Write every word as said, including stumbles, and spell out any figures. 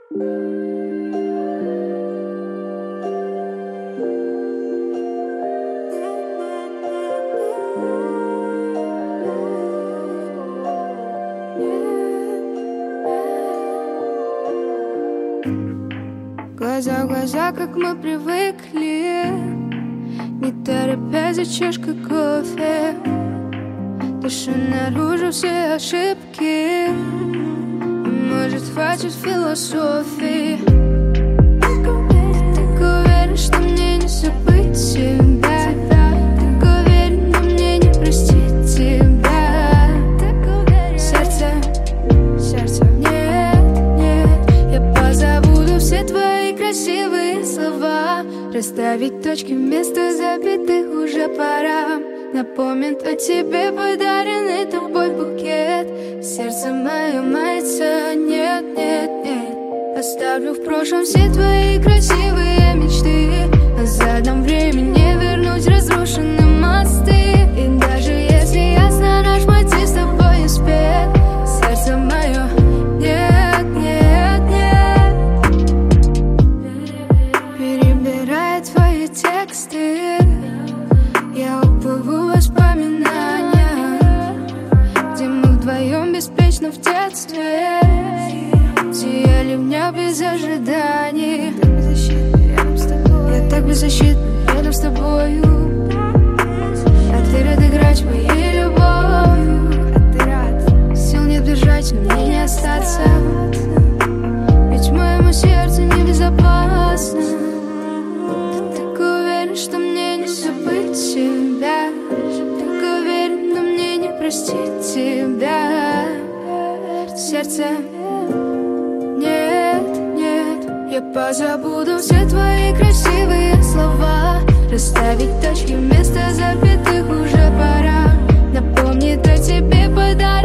Глаза в глаза, как мы привыкли, не торопясь за чашкой кофе. Дышу наружу все ошибки, может, хватит философии. Так уверен, что мне не забыть тебя. Так уверен, но мне не простить тебя. Сердце, сердце, нет, нет. Я позабуду все твои красивые слова, расставить точки вместо запятых уже пора. Напомнит о тебе подаренный тобой букет. Сердце мое мается, нет, нет, нет. Оставлю в прошлом все твои красивые мечты. Задам времени вернуть разрушенные мосты. И даже если ясно, наш мотив с тобой не спет. Сердце мое, нет, нет, нет. Перебирая твои тексты, я уплыву в воспоминания, где мы вдвоем беспечно в детстве сияли в небе без ожиданий. Я так беззащитна рядом с тобою, а ты рад играть моей любовью. А ты рад, сил нет бежать, но мне не остаться, ведь моему сердцу небезопасно. Ты так уверен, что мне не забыть тебя. Так уверен, но мне не простить тебя. Сердце, нет, нет. Я позабуду все твои красивые слова, расставить точки вместо запятых уже пора. Напомнит о тебе подарок.